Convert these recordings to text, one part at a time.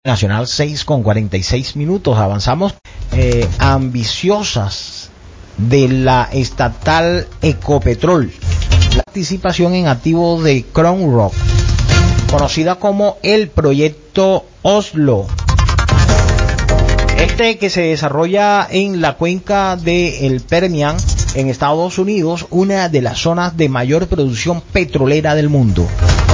Nacional 6:46. Avanzamos. Ambiciosas de la estatal Ecopetrol. La participación en activos de Crown Rock, conocida como el proyecto Oslo. Que se desarrolla en la cuenca del Permian, en Estados Unidos, una de las zonas de mayor producción petrolera del mundo.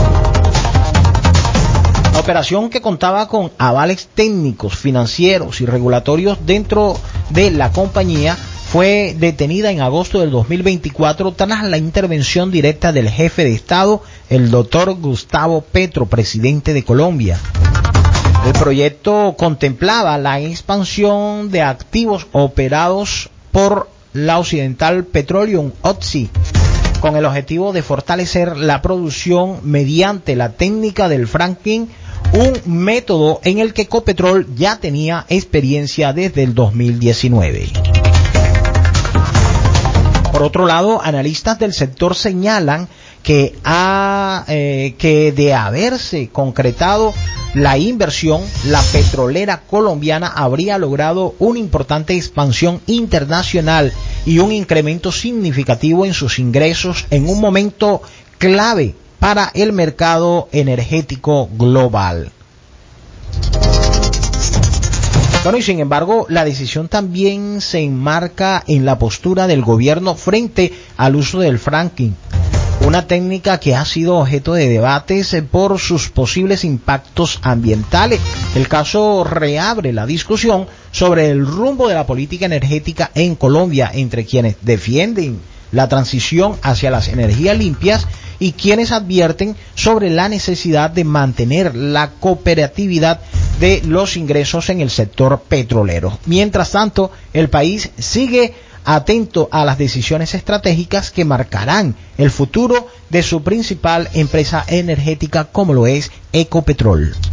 La operación, que contaba con avales técnicos, financieros y regulatorios dentro de la compañía, fue detenida en agosto del 2024 tras la intervención directa del jefe de Estado, el doctor Gustavo Petro, presidente de Colombia. El proyecto contemplaba la expansión de activos operados por la Occidental Petroleum Oxy, con el objetivo de fortalecer la producción mediante la técnica del fracking, un método en el que Ecopetrol ya tenía experiencia desde el 2019. Por otro lado, analistas del sector señalan que de haberse concretado la inversión, la petrolera colombiana habría logrado una importante expansión internacional y un incremento significativo en sus ingresos en un momento clave para el mercado energético global. Bueno, y sin embargo, la decisión también se enmarca en la postura del gobierno frente al uso del fracking, una técnica que ha sido objeto de debates por sus posibles impactos ambientales. El caso reabre la discusión sobre el rumbo de la política energética en Colombia entre quienes defienden la transición hacia las energías limpias y quienes advierten sobre la necesidad de mantener la cooperatividad de los ingresos en el sector petrolero. Mientras tanto, el país sigue atento a las decisiones estratégicas que marcarán el futuro de su principal empresa energética, como lo es Ecopetrol.